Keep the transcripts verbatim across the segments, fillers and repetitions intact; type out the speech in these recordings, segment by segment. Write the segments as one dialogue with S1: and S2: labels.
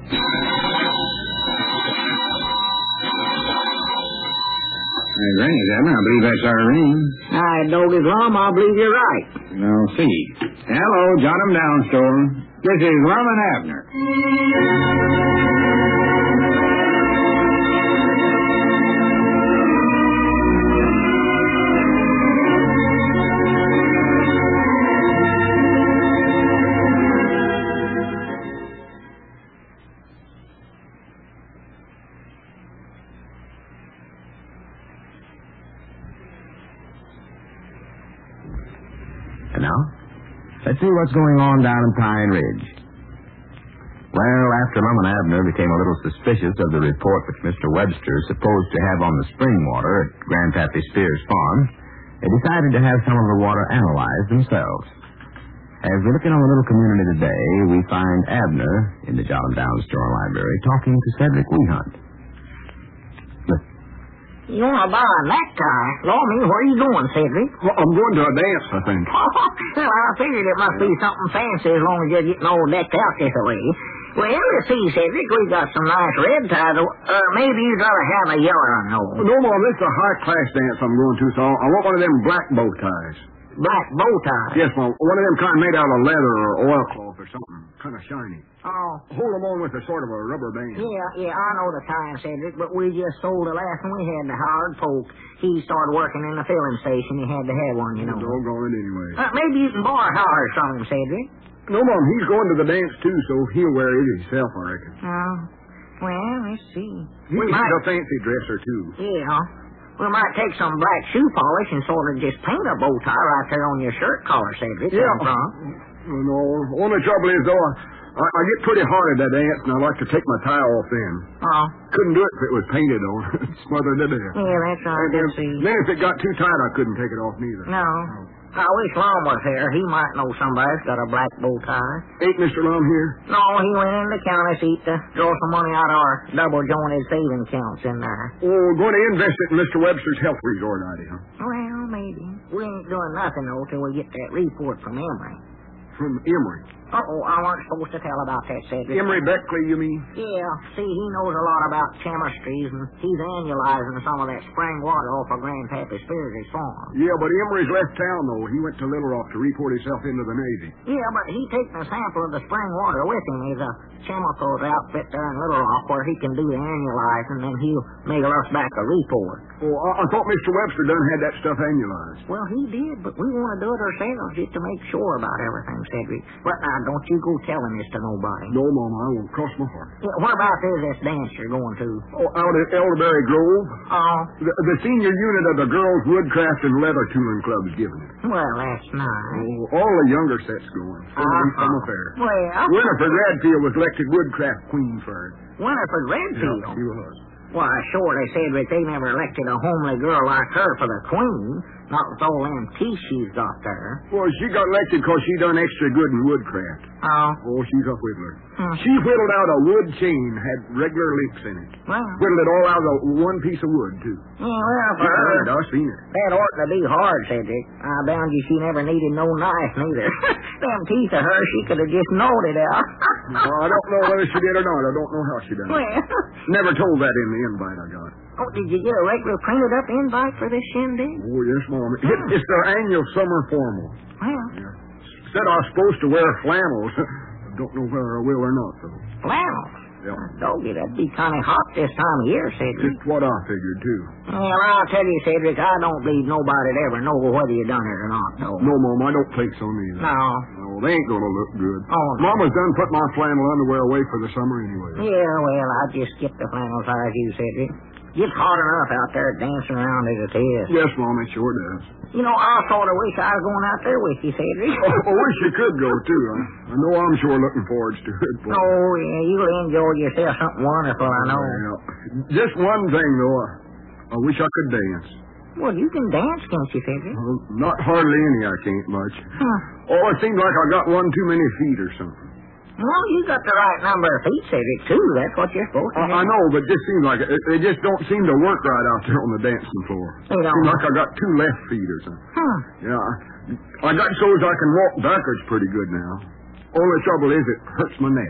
S1: Hey, Granny, Abner, I believe that's our ring.
S2: I Doggy Lum, I believe you're right.
S1: I'll see. Hello, jot 'em down, Stone. This is Lum and Abner.
S3: And now, let's see what's going on down in Pine Ridge. Well, after Lum and Abner became a little suspicious of the report which Mister Webster supposed to have on the spring water at Grandpappy Spears' farm, they decided to have some of the water analyzed themselves. As we look in on the little community today, we find Abner in the Jot 'em Down store library talking to Cedric Wehunt.
S2: You want to buy a necktie? Lormy, where are you going, Cedric?
S1: Well, I'm going to a dance, I think.
S2: Well, I figured it must be something fancy as long as you're getting all decked out this way. Well, let's see, Cedric, we got some nice red ties. Uh, maybe you'd rather have a yellow one, no?
S1: No, Mom, this is a high-class dance I'm going to, so I want one of them black bow ties.
S2: Black bow ties?
S1: Yes, Mom. One of them kind made out of leather or oilcloth or something. Kind of shiny.
S2: Oh.
S1: Hold them on with a sort of a rubber band.
S2: Yeah, yeah, I know the kind, Cedric, but we just sold the last one we had to Howard Polk. He started working in the filling station. He had to have one, you know.
S1: Doggone it anyway.
S2: Uh, maybe you can borrow Howard from him, Cedric.
S1: No, Mom, he's going to the dance, too, so he'll wear it himself, I reckon.
S2: Oh, well, let's see.
S1: He's
S2: we might...
S1: a fancy dresser, too.
S2: Yeah. We might take some black shoe polish and sort of just paint a bow tie right there on your shirt collar, Cedric.
S1: Yeah.
S2: From.
S1: No, only trouble is, though, I, I get pretty hard at that dance, and I like to take my tie off then.
S2: Oh.
S1: Couldn't do it if it was painted on. Smothered to death.
S2: Yeah, that's right.
S1: Then,
S2: see.
S1: then if it got too tight, I couldn't take it off neither.
S2: No. Oh. I wish Lum was here. He might know somebody that's got a black bow tie.
S1: Ain't Mister Lum here?
S2: No, he went in the county seat to draw some money out of our double-jointed saving accounts in there.
S1: Oh, we're going to invest it in Mister Webster's health resort idea.
S2: Well, maybe. We ain't doing nothing, though, till we get that report from Emory.
S1: From Emory?
S2: Uh-oh, I weren't supposed to tell about that, Cedric.
S1: Emory Beckley, you mean?
S2: Yeah. See, he knows a lot about chemistries, and he's annualizing some of that spring water off of Grandpappy Spears' farm.
S1: Yeah, but Emory's left town, though. He went to Little Rock to report himself into the Navy.
S2: Yeah, but he taking a sample of the spring water with him. There's a chemicals outfit there in Little Rock where he can do the annualizing, and he'll mail us back a report.
S1: Oh, I, I thought Mister Webster done had that stuff annualized.
S2: Well, he did, but we want to do it ourselves just to make sure about everything, Cedric. But now, don't you go telling this to nobody.
S1: No, Mama, I won't cross my heart.
S2: Yeah, whereabouts is this dance you're going to?
S1: Oh, out at Elderberry Grove.
S2: Oh.
S1: The, the senior unit of the Girls Woodcraft and Leather Tooling Club's giving it.
S2: Well, that's nice.
S1: Oh, all the younger sets going.
S2: Uh-huh.
S1: From a fair.
S2: Well,
S1: Winifred Redfield was elected Woodcraft Queen for it.
S2: Winifred Redfield?
S1: Yeah, she was.
S2: Why, sure, they said that they never elected a homely girl like her for the queen, not with all them teeth she's got there.
S1: Well, she got elected because she done extra good in woodcraft.
S2: Oh?
S1: Oh, she's a whittler.
S2: Hmm.
S1: She whittled out a wood chain, had regular links in it.
S2: Well.
S1: Whittled it all out of one piece of wood, too.
S2: Yeah, well, for
S1: yeah,
S2: her,
S1: I've seen it.
S2: That ought to be hard, Cedric. I bound you she never needed no knife, neither. Them teeth of hers, she could have just gnawed it out.
S1: Well, I don't know whether she did or not. I don't know how she done it.
S2: Well.
S1: Never told that in the invite I got.
S2: Oh, did you get a regular printed up invite for this shindig?
S1: Oh, yes, Mom. It, it's their annual summer formal.
S2: Well.
S1: Yeah. Said I was supposed to wear flannels. Don't know whether I will or not, though.
S2: Flannels?
S1: Yeah.
S2: Doggy, that'd be kind of hot this time of year, Cedric.
S1: Just what I figured, too.
S2: Well, I'll tell you, Cedric, I don't believe nobody'd ever know whether you done it or not, though.
S1: No, Mom, I don't think so, neither.
S2: No.
S1: No, they ain't gonna look good.
S2: Oh, no.
S1: Mama's done put my flannel underwear away for the summer anyway.
S2: Yeah, well, I just skipped the flannels as you, Cedric. It's hot enough out there dancing around as it is.
S1: Yes, Mom, it sure does.
S2: You know, I sort of wish I was going out there with you, Cedric.
S1: Oh, I wish you could go, too. I, I know I'm sure looking forward to it. But...
S2: Oh, yeah, you'll enjoy yourself something wonderful, I know.
S1: Yeah. Just one thing, though. I, I wish I could dance.
S2: Well, you can dance, can't you, Cedric?
S1: Well, not hardly any, I can't much.
S2: Huh.
S1: Oh, it seems like I got one too many feet or something.
S2: Well, you got the right number of feet, Cedric, too. That's what you're supposed to do.
S1: I, I know, but it just seems like it, they just don't seem to work right out there on the dancing floor.
S2: They don't.
S1: Seems like I got two left feet or something.
S2: Huh.
S1: Yeah, I, I got so as I can walk backwards pretty good now. Only trouble is it hurts my neck.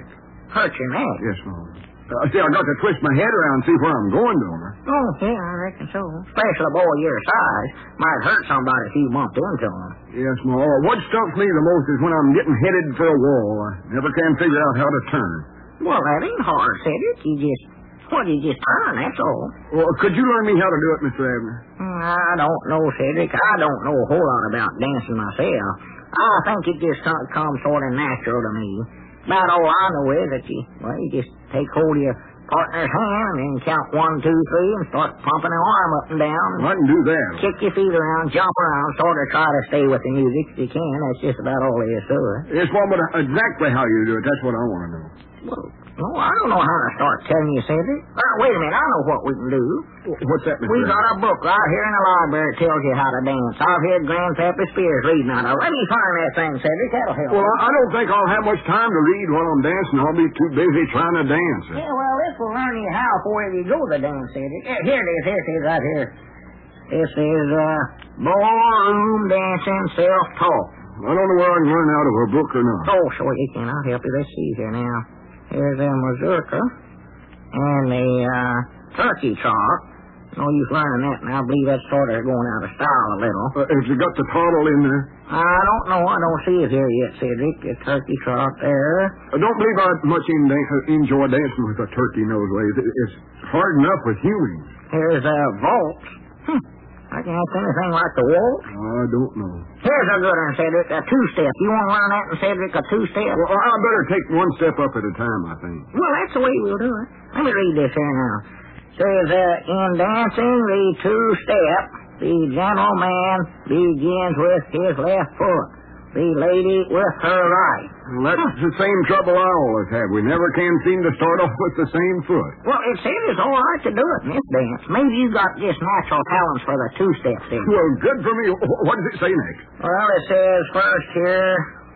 S2: hurt your neck.
S1: Yes, Mom. Uh, see, I got to twist my head around and see where I'm going, don't I?
S2: Oh, yeah, I reckon so. Especially a boy your size. Might hurt somebody if you bumped into him.
S1: Yes, Ma. What stumps me the most is when I'm getting headed for a wall. I never can figure out how to turn.
S2: Well, that ain't hard, Cedric. You just, well, you just turn, that's all.
S1: Well, could you learn me how to do it, Mister Abner?
S2: I don't know, Cedric. I don't know a whole lot about dancing myself. I think it just comes sort of natural to me. About all I know is that you, well, you just take hold of your partner's hand and then count one, two, three, and start pumping an arm up and down.
S1: I can do that.
S2: Kick your feet around, jump around, sort of try to stay with the music if you can. That's just about all there is to it.
S1: Yes, Mom, but exactly how you do it, that's what I want to know.
S2: Well, no, I don't know how to start telling you, Cedric. Uh, wait a minute, I know what we can do.
S1: What's that, Mister
S2: We
S1: Abner?
S2: got a book right here in the library that tells you how to dance. I've heard Grandpappy Spears reading out of it. Let me find that thing, Cedric. That'll help.
S1: Well, I I don't think I'll have much time to read while I'm dancing. I'll be too busy trying to dance.
S2: Yeah, well, this will learn you how before you go to dance, Cedric. Yeah, here it is. Here it is right here. This is, uh, Ballroom Dancing Self-Taught.
S1: I don't know where I can learn out of a book or not.
S2: Oh, sure you can. I'll help you. Let's see here now. Here's a mazurka and the, uh, turkey trot. No use learning that, and I believe that's sort of going out of style a little.
S1: Uh, has it got the toddle in there?
S2: I don't know. I don't see it here yet, Cedric. The turkey trot there.
S1: I don't believe I much in dan- enjoy dancing with a turkey nose ways. It, it's hard enough with humans.
S2: Here's a waltz. Hm. I can't ask anything like the waltz.
S1: I don't know.
S2: Here's a good one, Cedric. A two-step. You want to learn that in Cedric, a two-step?
S1: Well, I better take one step up at a time, I think.
S2: Well, that's the way we'll do it. Let me read this here now. Says, uh, in dancing the two-step, the gentleman begins with his left foot, the lady with her right.
S1: Well, that's the same trouble I always have. We never can seem to start off with the same foot.
S2: Well, it said it's all right to do it in this dance. Maybe you got just natural talents for the two-step thing.
S1: Well, good for me. What does it say next?
S2: Well, it says first here,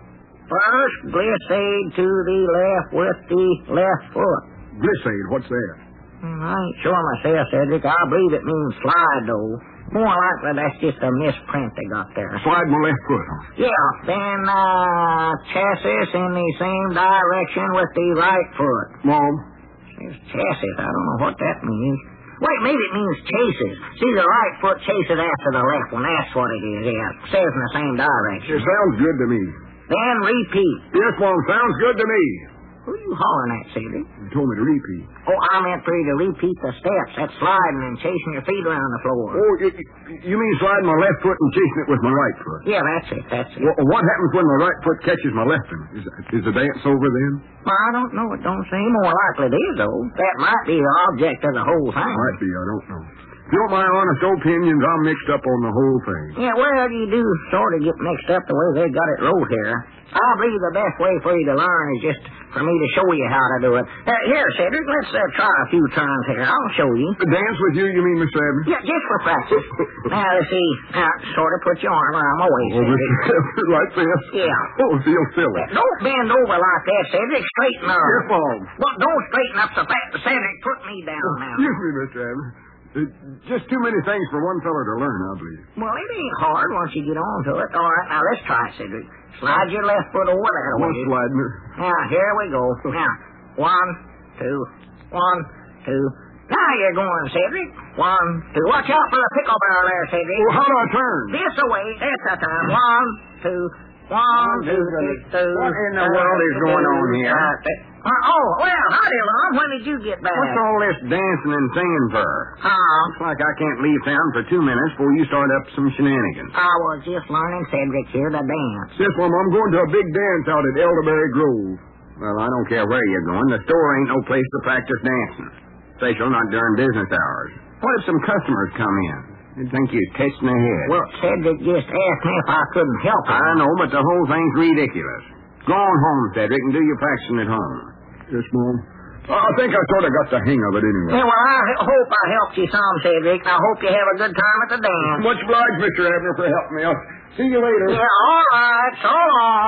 S2: first glissade to the left with the left foot.
S1: Glissade, what's that?
S2: Hmm, I ain't sure myself, Cedric. I believe it means slide, though. More likely that's just a misprint they got there.
S1: Slide my left foot on.
S2: Yeah, then, uh, chassis in the same direction with the right foot.
S1: Mom?
S2: There's chassis. I don't know what that means. Wait, maybe it means chases. See, the right foot chases after the left one. That's what it is, yeah. Says in the same direction.
S1: It sounds good to me.
S2: Then repeat.
S1: Yes, Mom, sounds good to me.
S2: Who are you hollering at, Cedric?
S1: You told me to repeat.
S2: Oh, I meant for you to repeat the steps. That's sliding and chasing your feet around the floor.
S1: Oh, you, you mean sliding my left foot and chasing it with my right foot?
S2: Yeah, that's it, that's it.
S1: Well, what happens when my right foot catches my left one? Is, is the dance over then?
S2: Well, I don't know. It don't seem more likely it is, though. That might be the object of the whole thing.
S1: Might be, I don't know. If you want my honest opinions, I'm mixed up on the whole thing.
S2: Yeah, well, you do sort of get mixed up the way they got it wrote here. I believe the best way for you to learn is just for me to show you how to do it. Uh, here, Cedric, let's uh, try a few turns here. I'll show you.
S1: Dance with you, you mean, Mister Abner?
S2: Yeah, just for practice. Now, let's see. Now, sort of put your arm around my waist,
S1: Oh,
S2: Cedric.
S1: Mister Abner, like this?
S2: Yeah.
S1: Oh, it feels silly.
S2: Don't bend over like that, Cedric. Straighten up.
S1: Yes, Mom.
S2: Well, don't straighten up so fast. Cedric, put me down now.
S1: Excuse me, Mister Abner. Uh, just too many things for one fella to learn, I believe.
S2: Well, it ain't hard once you get on to it. All right, now let's try it, Cedric. Slide your left foot over that
S1: No
S2: way.
S1: sliding her.
S2: Now, here we go. Now, one, two, one, two. Now you're going, Cedric. One, two. Watch out for the pickle barrel there, Cedric.
S1: Well, how do I turn?
S2: This away. That's the time. One, two, one, two, three, two.
S3: What in the world is going on here?
S2: Uh, oh, well, howdy, Lon. When did you get back?
S3: What's all this dancing and singing for?
S2: Uh,
S3: Looks like I can't leave town for two minutes before you start up some shenanigans.
S2: I was just learning Cedric here to dance.
S1: Yes, Mom, I'm going to a big dance out at Elderberry Grove.
S3: Well, I don't care where you're going. The store ain't no place to practice dancing. Especially not during business hours. What if some customers come in? You'd think you'd catch in the head.
S2: Well, Cedric just asked me if I couldn't help him.
S3: I know, but the whole thing's ridiculous. Go on home, Cedric, and do your practicing at home.
S1: Yes, Mom. I think I sort of got the hang of it anyway.
S2: Yeah, well, I h- hope I helped you some, Cedric. I hope you have a good time at the dance.
S1: Much obliged, Mister Abner, for helping me. I'll see you later.
S2: Yeah, all right. So long.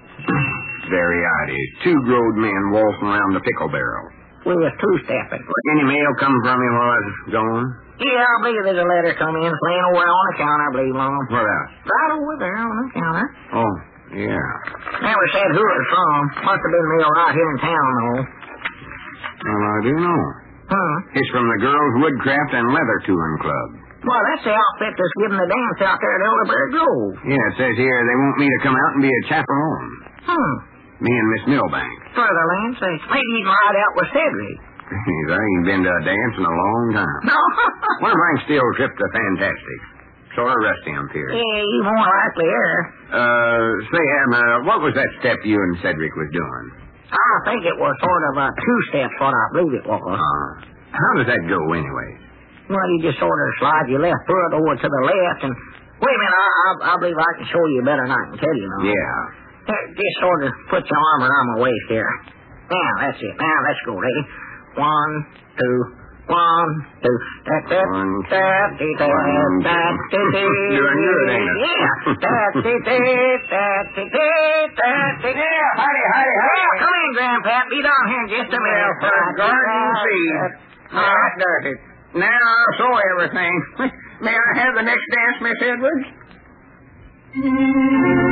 S3: Very odd. Two growed men waltzing around the pickle barrel.
S2: We was two-stepping.
S3: Any mail come from you while I was gone?
S2: Yeah, I believe there's a letter come in laying over on the counter, I believe, Mom.
S3: Where at?
S2: Right over there on the counter.
S3: Oh,
S1: Yeah.
S2: Never said who it was from. Must have been real right here in town, though.
S1: Well, I do know.
S2: Hmm.
S1: It's from the Girls Woodcraft and Leather Touring Club.
S2: Well, that's the outfit that's giving the dance out there at Elderberry Grove.
S1: Yeah, it says here they want me to come out and be a chaperone.
S2: Hmm.
S1: Me and Miss Milbank.
S2: Further, Lance, maybe you can ride out with Cedric.
S1: I ain't been to a dance in a long time.
S2: No.
S1: One of mine still trip to Fantastic. Sort of rusty, I'm fearing.
S2: Yeah, you more likely are.
S1: Uh, say, Em, uh, what was that step you and Cedric was doing?
S2: I think it was sort of a two-step, what I believe it was.
S1: Uh, how does that go, anyway?
S2: Well, you just sort of slide your left foot over to the left and... Wait a minute, I, I, I believe I can show you better than I can tell you now.
S1: Yeah.
S2: Here, just sort of put your arm around my waist here. Now, that's it. Now, let's go. Ready? One, two, one, two. That, that,
S1: One,
S2: that, that, that,
S1: one,
S2: that,
S1: two. Doing good, ain't it?
S2: Yeah. That, that, that, that, that, that, that.
S1: Yeah, howdy, howdy, howdy.
S2: Yeah, come in, Grandpap. Be down here in just a minute.
S1: Well, for garden seed. That does it. Now I'll show everything. May I have the next dance, Miss Edwards?